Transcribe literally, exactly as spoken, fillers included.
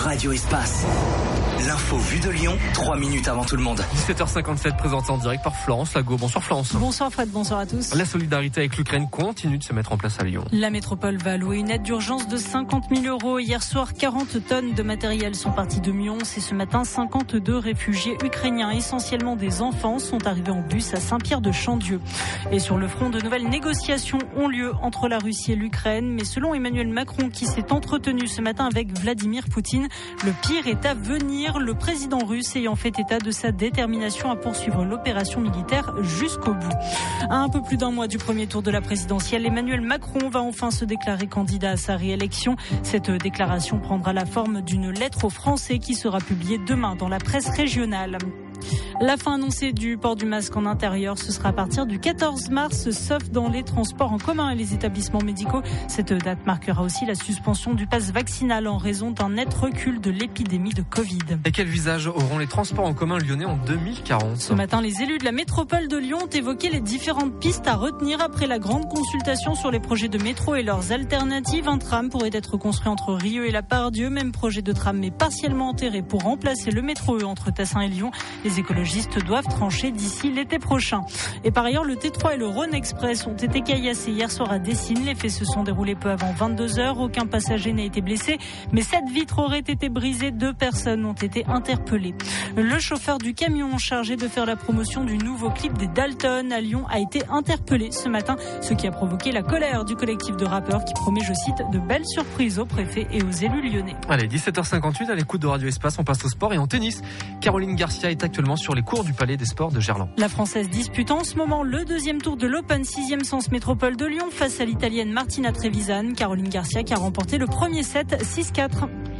Radio Espace. L'info vue de Lyon, trois minutes avant tout le monde. dix-sept heures cinquante-sept, présenté en direct par Florence Lago. Bonsoir Florence. Bonsoir Fred, bonsoir à tous. La solidarité avec l'Ukraine continue de se mettre en place à Lyon. La métropole va allouer une aide d'urgence de cinquante mille euros. Hier soir, quarante tonnes de matériel sont parties de Mions. Et ce matin, cinquante-deux réfugiés ukrainiens, essentiellement des enfants, sont arrivés en bus à Saint-Pierre-de-Chandieu. Et sur le front, de nouvelles négociations ont lieu entre la Russie et l'Ukraine. Mais selon Emmanuel Macron, qui s'est entretenu ce matin avec Vladimir Poutine, le pire est à venir. Le président russe ayant fait état de sa détermination à poursuivre l'opération militaire jusqu'au bout. À un peu plus d'un mois du premier tour de la présidentielle, Emmanuel Macron va enfin se déclarer candidat à sa réélection. Cette déclaration prendra la forme d'une lettre aux Français qui sera publiée demain dans la presse régionale. La fin annoncée du port du masque en intérieur, ce sera à partir du quatorze mars, sauf dans les transports en commun et les établissements médicaux. Cette date marquera aussi la suspension du pass vaccinal en raison d'un net recul de l'épidémie de Covid. Et quel visage auront les transports en commun lyonnais en deux mille quarante ? Ce matin, les élus de la métropole de Lyon ont évoqué les différentes pistes à retenir après la grande consultation sur les projets de métro et leurs alternatives. Un tram pourrait être construit entre Rieux et la Part-Dieu, même projet de tram mais partiellement enterré pour remplacer le métro E entre Tassin et Lyon. Les écologistes doivent trancher d'ici l'été prochain. Et par ailleurs, le T trois et le Rhône Express ont été caillassés hier soir à Dessines. Les faits se sont déroulés peu avant vingt-deux heures. Aucun passager n'a été blessé, mais sept vitres auraient été brisées. Deux personnes ont été interpellées. Le chauffeur du camion chargé de faire la promotion du nouveau clip des Dalton à Lyon a été interpellé ce matin, ce qui a provoqué la colère du collectif de rappeurs qui promet, je cite, de belles surprises aux préfets et aux élus lyonnais. Allez, dix-sept heures cinquante-huit, à l'écoute de Radio Espace, on passe au sport et en tennis. Caroline Garcia est actuellement sur les cours du Palais des Sports de Gerland. La Française dispute en ce moment le deuxième tour de l'Open sixième Sens Métropole de Lyon face à l'Italienne Martina Trevisan. Caroline Garcia qui a remporté le premier set six quatre.